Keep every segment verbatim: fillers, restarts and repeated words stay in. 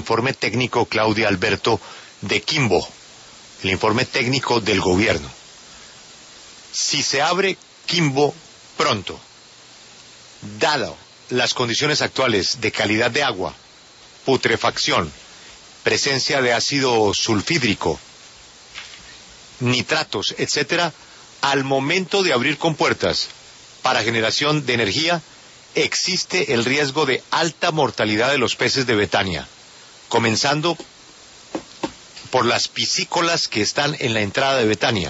informe técnico, Claudia, Alberto, de Quimbo, el informe técnico del gobierno. Si se abre Quimbo pronto, dado las condiciones actuales de calidad de agua, putrefacción, presencia de ácido sulfídrico, nitratos, etcétera, al momento de abrir compuertas para generación de energía, existe el riesgo de alta mortalidad de los peces de Betania, comenzando por las piscícolas que están en la entrada de Betania: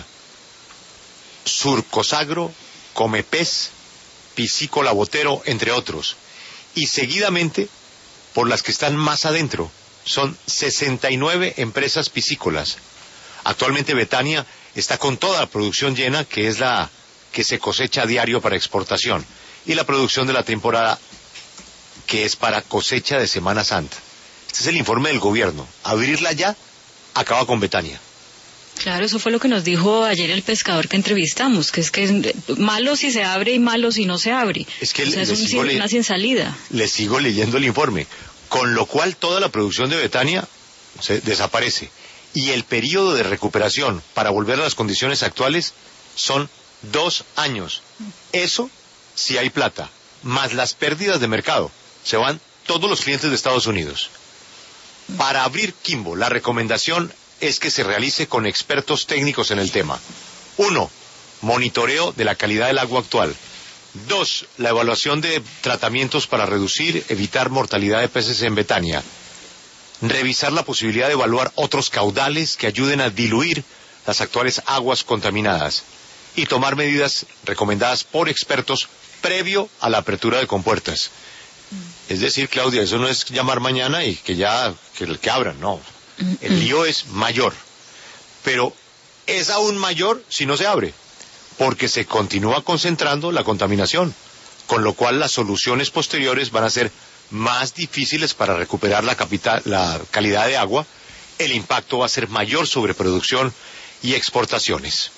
Surcosagro, Comepez, Piscícola Botero, entre otros, y seguidamente por las que están más adentro. Son sesenta y nueve empresas piscícolas. Actualmente Betania está con toda la producción llena, que es la que se cosecha a diario para exportación, y la producción de la temporada, que es para cosecha de Semana Santa. Este es el informe del gobierno. Abrirla ya acaba con Betania. Claro, eso fue lo que nos dijo ayer el pescador que entrevistamos, que es que es malo si se abre y malo si no se abre. Es que o sea, le, es un, una sin salida. Le sigo leyendo el informe, con lo cual toda la producción de Betania se desaparece. Y el periodo de recuperación para volver a las condiciones actuales son dos años. Eso si hay plata, más las pérdidas de mercado. Se van todos los clientes de Estados Unidos. Para abrir Quimbo, la recomendación es que se realice con expertos técnicos en el tema. Uno, monitoreo de la calidad del agua actual. Dos, la evaluación de tratamientos para reducir, evitar mortalidad de peces en Betania. Revisar la posibilidad de evaluar otros caudales que ayuden a diluir las actuales aguas contaminadas. Y tomar medidas recomendadas por expertos previo a la apertura de compuertas. Es decir, Claudia, eso no es llamar mañana y que ya, que, que abran, no. El lío es mayor, pero es aún mayor si no se abre, porque se continúa concentrando la contaminación, con lo cual las soluciones posteriores van a ser más difíciles para recuperar la, capital, la calidad de agua. El impacto va a ser mayor sobre producción y exportaciones.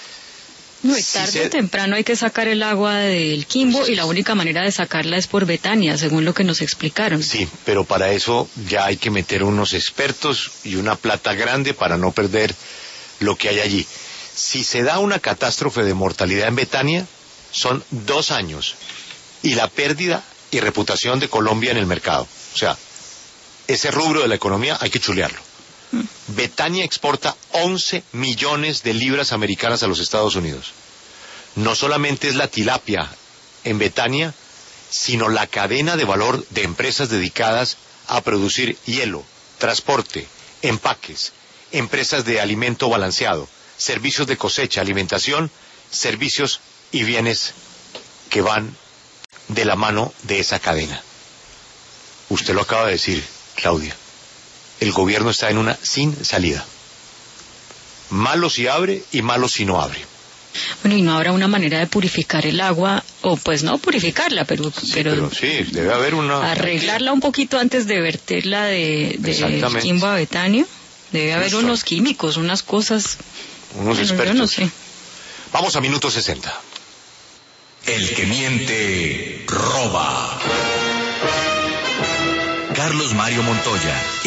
No, y tarde sí se... o temprano hay que sacar el agua del Quimbo, y la única manera de sacarla es por Betania, según lo que nos explicaron. Sí, pero para eso ya hay que meter unos expertos y una plata grande para no perder lo que hay allí. Si se da una catástrofe de mortalidad en Betania, son dos años, y la pérdida y reputación de Colombia en el mercado. O sea, ese rubro de la economía hay que chulearlo. Betania exporta once millones de libras americanas a los Estados Unidos. No solamente es la tilapia en Betania, sino la cadena de valor de empresas dedicadas a producir hielo, transporte, empaques, empresas de alimento balanceado, servicios de cosecha, alimentación, servicios y bienes que van de la mano de esa cadena. Usted lo acaba de decir, Claudia. El gobierno está en una sin salida. Malo si abre y malo si no abre. Bueno, y no habrá una manera de purificar el agua, o pues no purificarla, pero... Sí, pero, pero sí, debe haber una... Arreglarla un poquito antes de verterla de, de Quimbo a Betania. Debe haber Justo. unos químicos, unas cosas... Unos bueno, expertos. Yo no sé. Vamos a minuto sesenta. El que miente, roba. Carlos Mario Montoya.